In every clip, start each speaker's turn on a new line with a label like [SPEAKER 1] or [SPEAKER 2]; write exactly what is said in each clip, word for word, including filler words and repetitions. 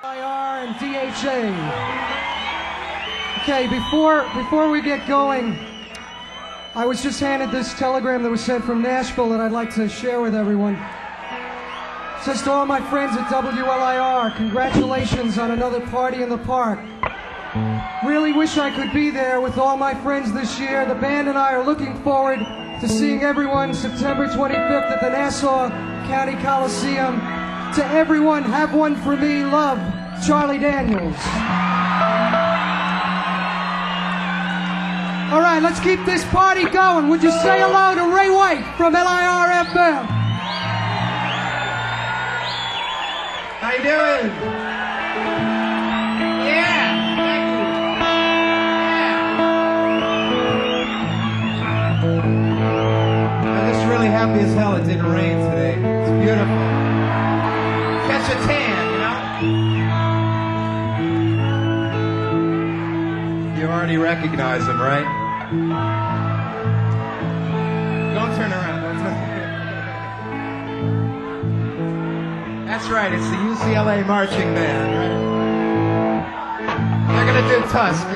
[SPEAKER 1] I R and D H A. Okay, before, before we get going, I was just handed this telegram that was sent from Nashville that I'd like to share with everyone. It says to all my friends at W L I R, congratulations on another party in the park. Really wish I could be there with all my friends this year. The band and I are looking forward to seeing everyone September twenty-fifth at the Nassau County Coliseum. To everyone, have one for me, love, Charlie Daniels. All right, let's keep this party going. Would you say hello to Ray White from L I R F M?
[SPEAKER 2] How you doing? Yeah, thank you. Yeah. I'm just really happy as hell it didn't rain today. It's beautiful. Catch a tan, you know? You already recognize him, right? Don't turn around. Don't turn around. That's right. It's the U C L A marching band, right? They're gonna do Tusk.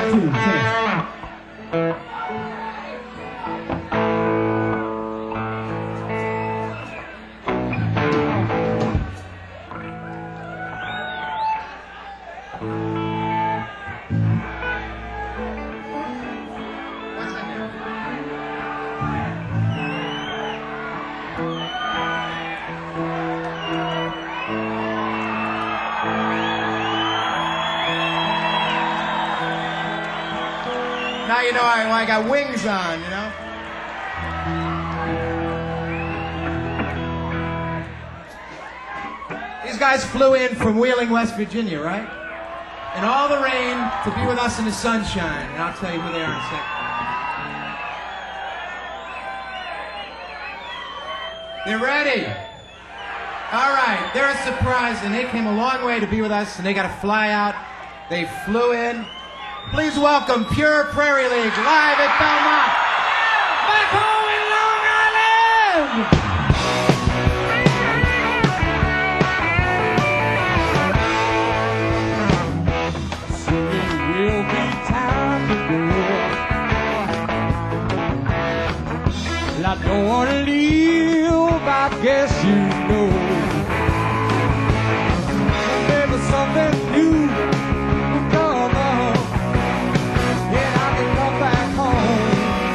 [SPEAKER 2] Now you know I, I got wings on, you know? These guys flew in from Wheeling, West Virginia, right? In all the rain to be with us in the sunshine. And I'll tell you who they are in a second. They're ready. All right, they're a surprise, and they came a long way to be with us, and they got to fly out. They flew in. Please welcome Pure Prairie League live at Belmont. Back home in Long Island!
[SPEAKER 3] Soon it will be time to go. Well, I don't want to leave, I guess you know. Maybe something new will come up. And I can come back home.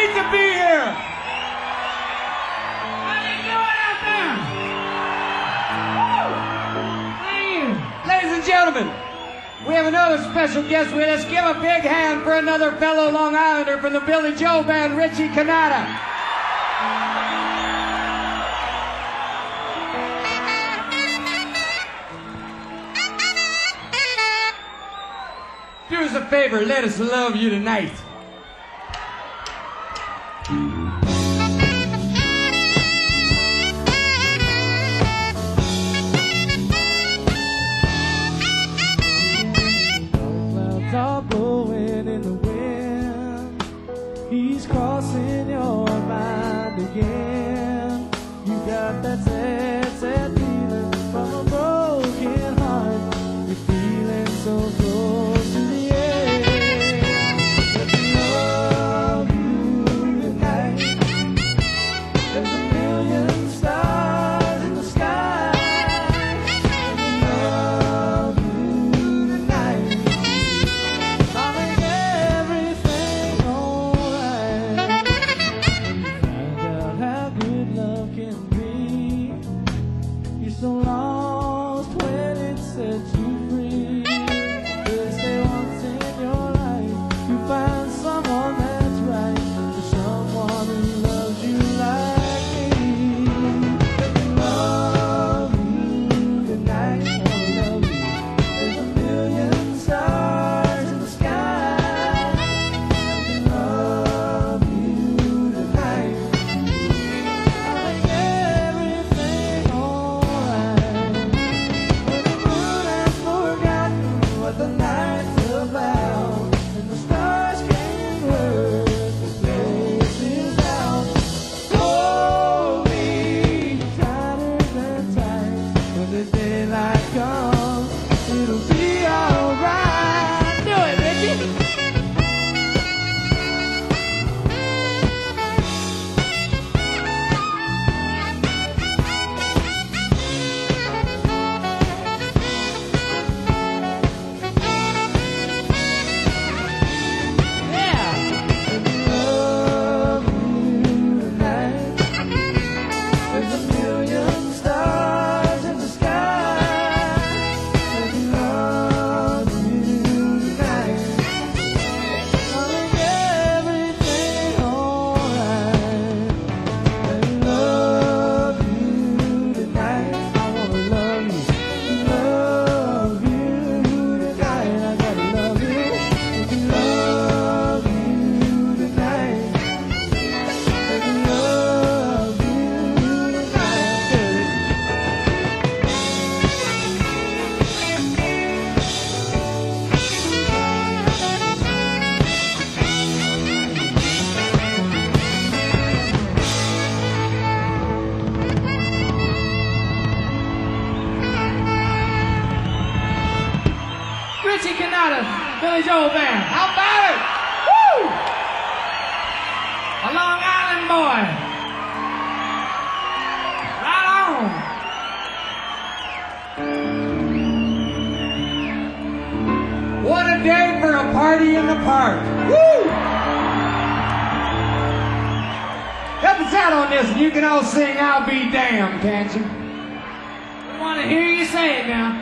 [SPEAKER 3] great to be here. How you doing out there? Woo! Thank you. Ladies and gentlemen, we have another special guest with us. Give a big hand for another fellow Long Islander from the Billy Joel Band, Richie Cannata. Do us a favor, let us love you tonight.
[SPEAKER 4] Clouds are blowing in the wind. He's crossing your mind again. You got that sad, sad feeling from a broken heart. You're feeling so close to the end. Let me love you tonight. There's a million stars in the sky. Let me love you tonight. I'll make everything alright. Find out how good love can be. You're so lost when it sets you free. They say once in your life you find someone that's right. There's someone who loves you like me. Let me love you tonight. I wanna love you. There's a million stars in the sky. Let me love you tonight. I'll make everything alright. When the moon has forgotten what the night's about, and the stars can't work the places out. Hold me tighter than tight. When the daylight comes, it'll be alright. Do it, Richie. Yeah. Let me love you tonight. There's a million stars in the sky. Let me love you tonight. I'll make everything alright. Let me love you tonight. I wanna love you, love you tonight. I gotta love you, let me love you tonight. Let me love you tonight.
[SPEAKER 3] Richie Cannata, Billy Joel Band. How about it? Woo! A Long Island boy. Right on. What a day for a party in the park. Woo! Help us out on this and you can all sing I'll Be Damned, can't you? We want to hear you say it now.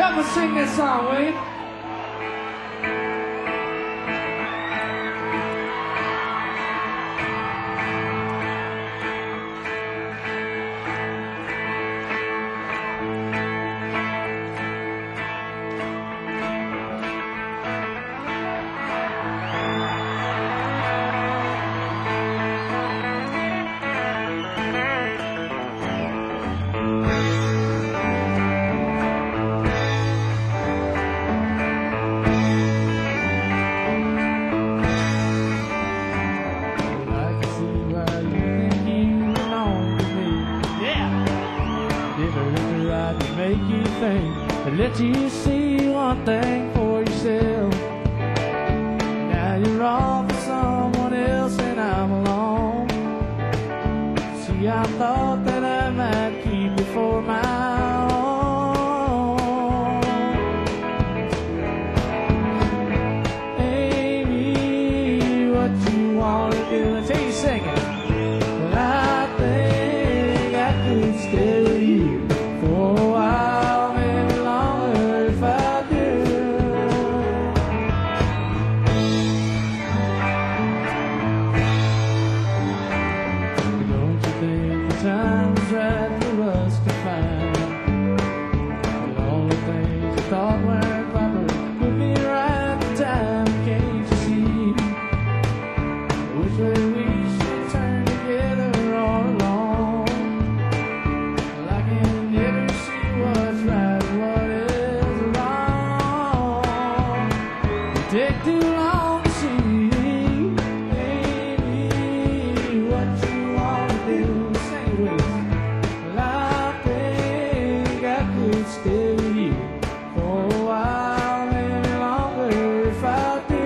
[SPEAKER 4] help us sing this song, will you? Let you see one thing for yourself. Now you're off with someone else and I'm alone. See, I thought that I might keep you for my own. Amy, what you wanna do? Until you sing it. Well, I think I could stay with you for a while. Time's right for us to find. The only things I thought weren't proper would be right the time. Can't you see which way we should turn together all alone? Well, I can never see what's right and what is wrong. It take too long to see. Baby, what you wanna do? Well, I think I could stay with you for a while, maybe longer if I do.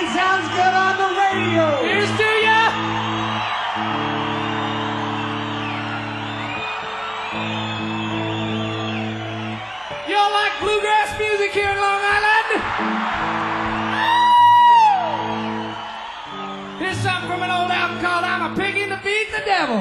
[SPEAKER 3] it sounds good on the radio.
[SPEAKER 4] Here's to ya! Y'all like bluegrass music here in Long Island? Here's something from an old album called I'm a Picking to Beat the Devil.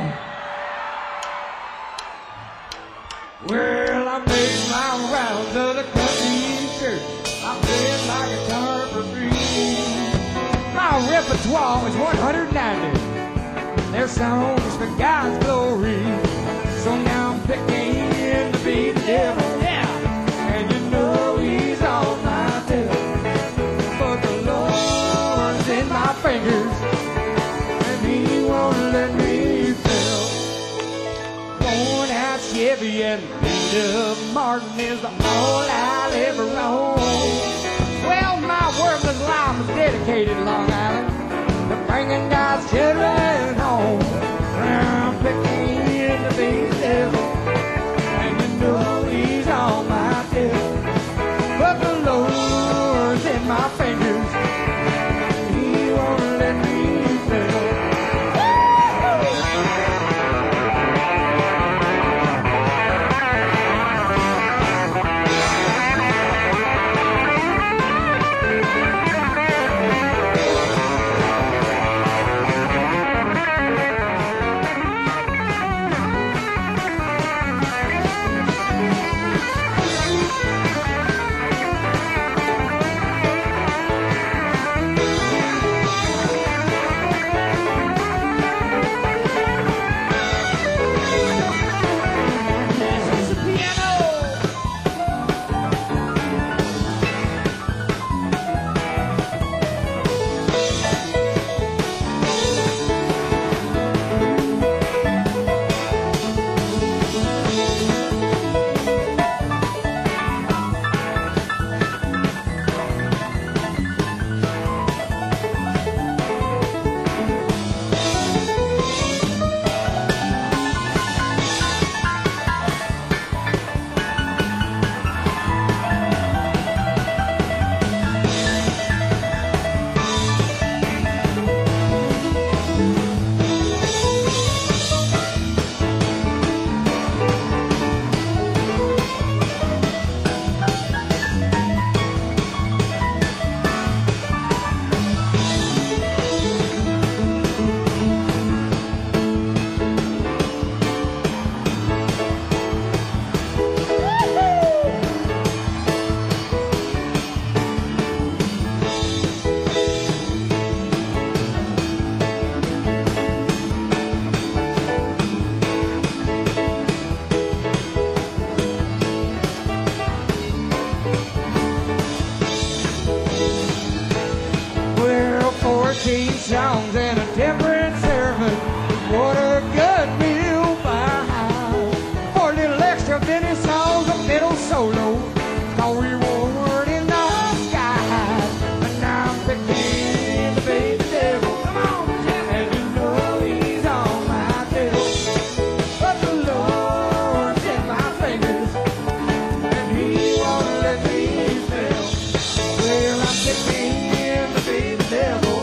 [SPEAKER 4] Well, I make my rounds of the country church. I'm playing my guitar for free. My repertoire is one hundred ninety. Their songs for God's glory. So now I'm picking to beat the devil. Yeah. And you know he's on my tail. But the Lord's in my fingers. And he won't let me fail. Born out Chevy and Peter Martin is all I'll ever own. Well, my worthless life was dedicated, Long Island, to bringing God's children home. I'm picking to be the devil, and you know he's on my tail. But the Lord's in my fingers, he won't let me fail. Songs and a different servant. What a good meal by. For a little extra Benny songs, a middle solo. No reward in the sky. But now I'm picking to be the devil. Come on, and you know he's on my tail. But the Lord's in my fingers, and he won't let me fail. Well, I'm picking to be the devil.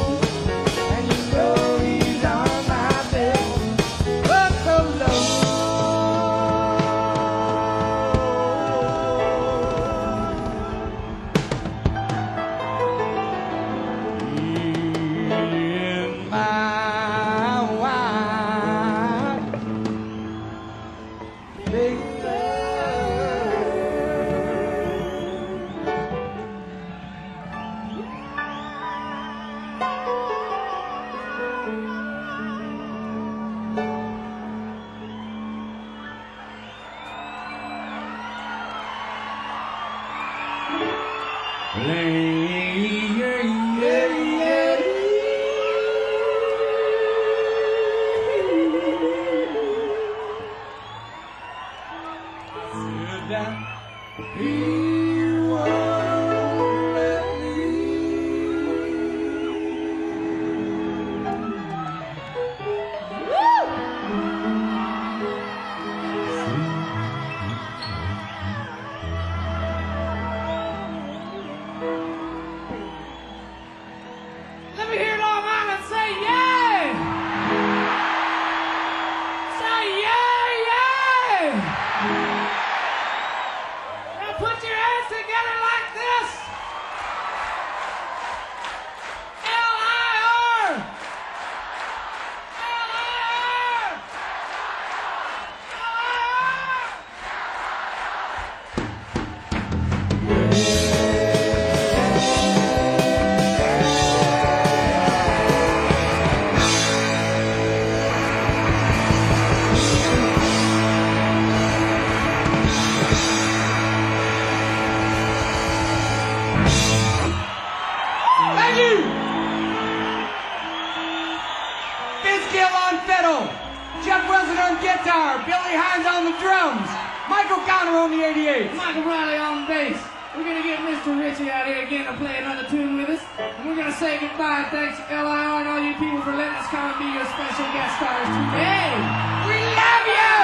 [SPEAKER 3] Billy Hines on the drums. Michael Connor on the eighty-eight.
[SPEAKER 5] Michael Riley on bass. We're gonna get Mister Richie out here again to play another tune with us. And we're gonna say goodbye. Thanks to L I R and all you people for letting us come and be your special guest stars today.
[SPEAKER 3] We love you!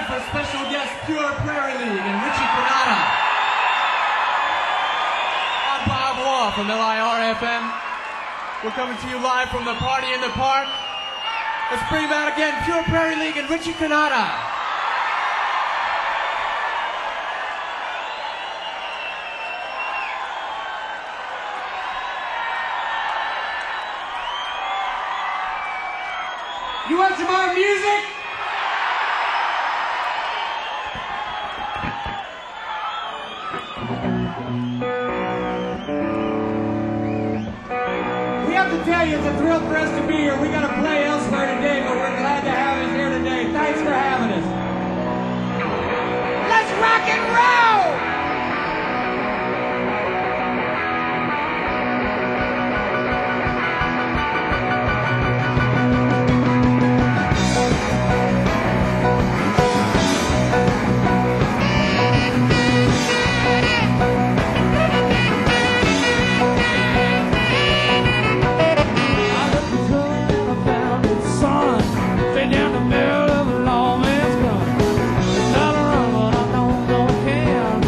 [SPEAKER 3] tonight for special guest Pure Prairie League and Richie Canada. I'm Bob Waugh from L I R F M. We're coming to you live from the party in the park. Let's bring them out again, Pure Prairie League and Richie Canada. You want some more music? We have to tell you, it's a thrill for us to be here. We got to play elsewhere today, but we're glad to have us here today. Thanks for having us. Let's rock and roll!
[SPEAKER 4] Down the middle of a long man's gun. It's not a run, but I don't, don't care.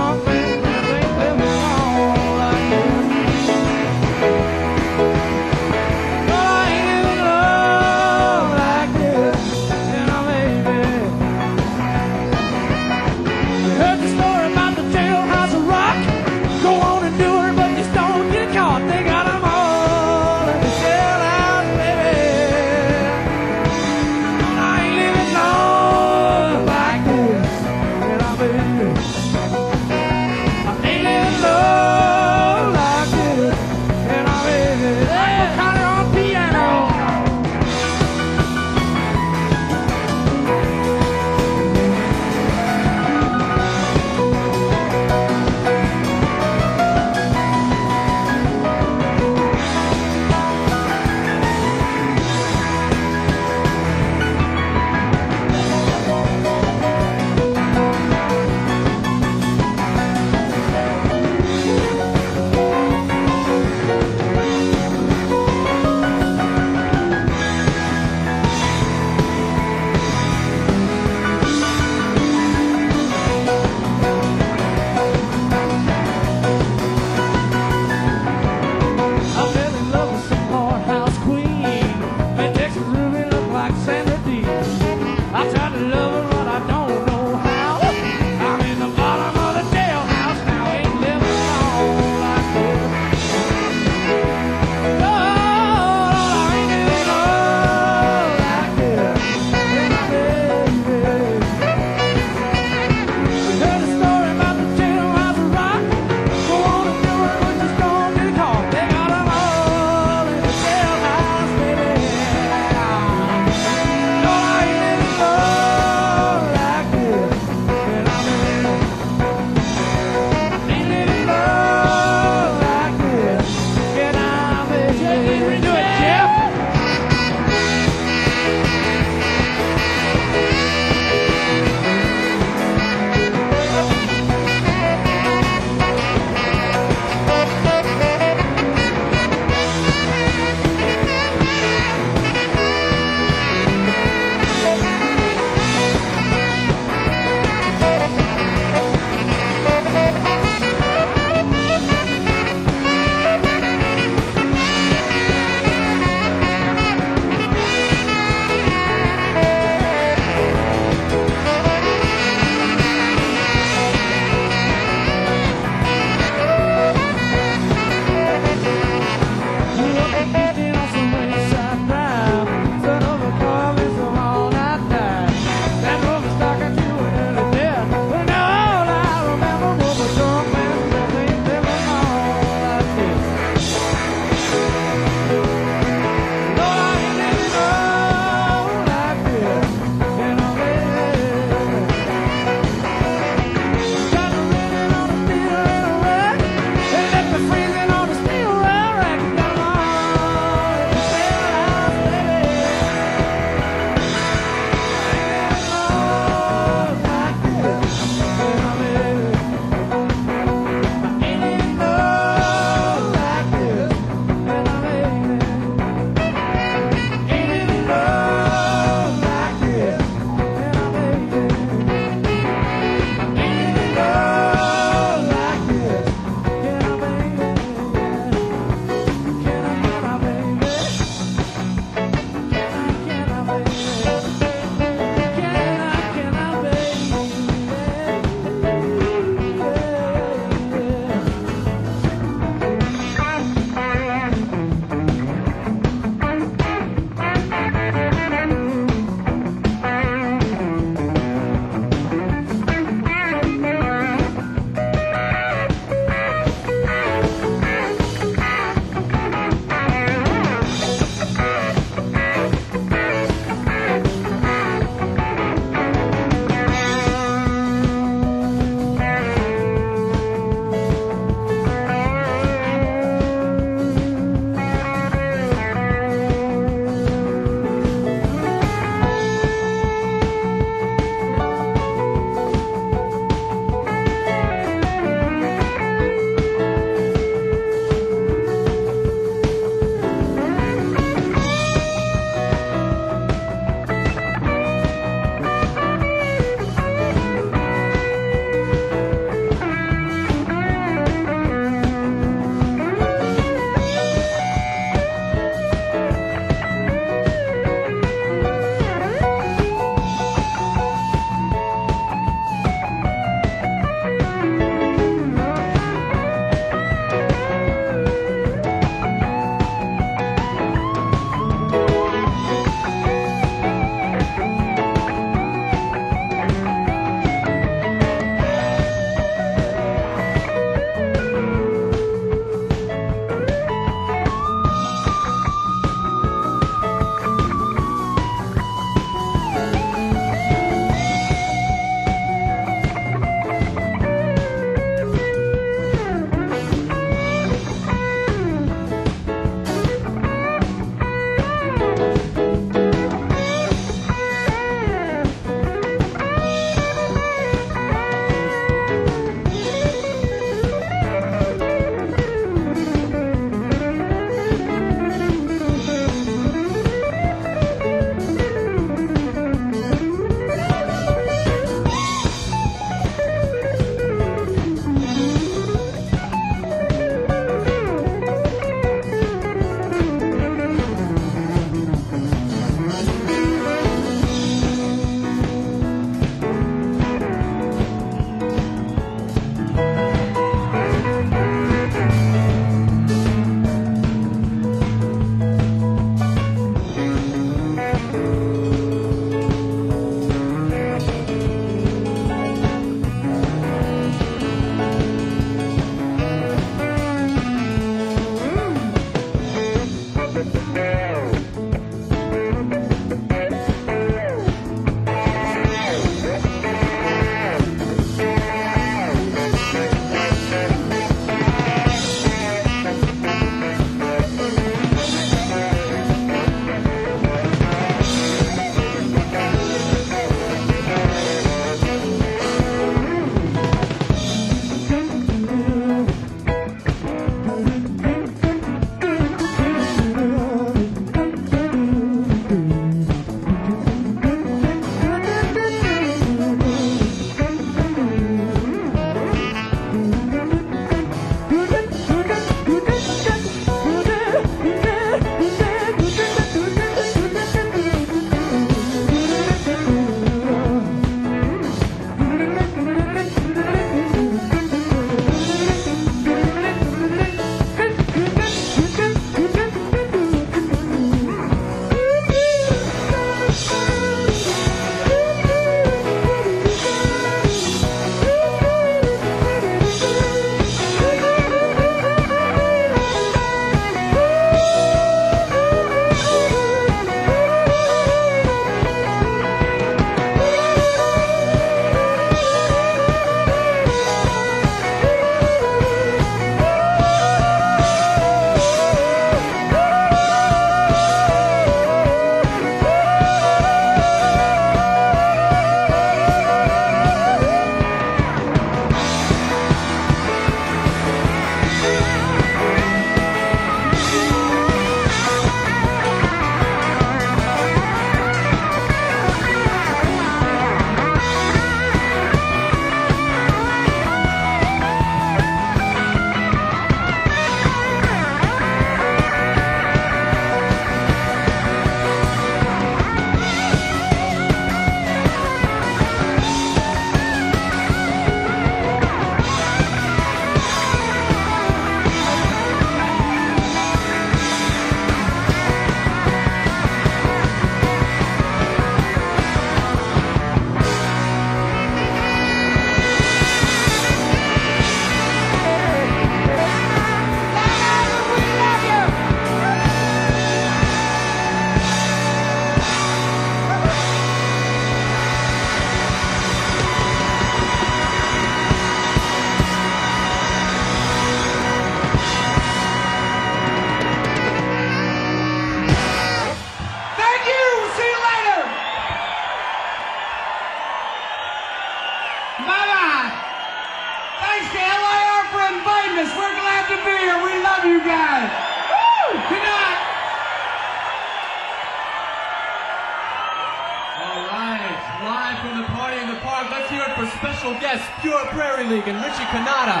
[SPEAKER 6] Live from the party in the park, let's hear it for special guests, Pure Prairie League and Richie Kanata.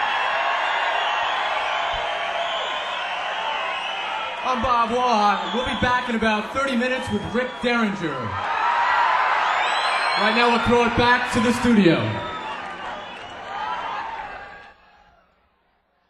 [SPEAKER 6] I'm Bob Waugh. We'll be back in about thirty minutes with Rick Derringer. Right now we'll throw it back to the studio.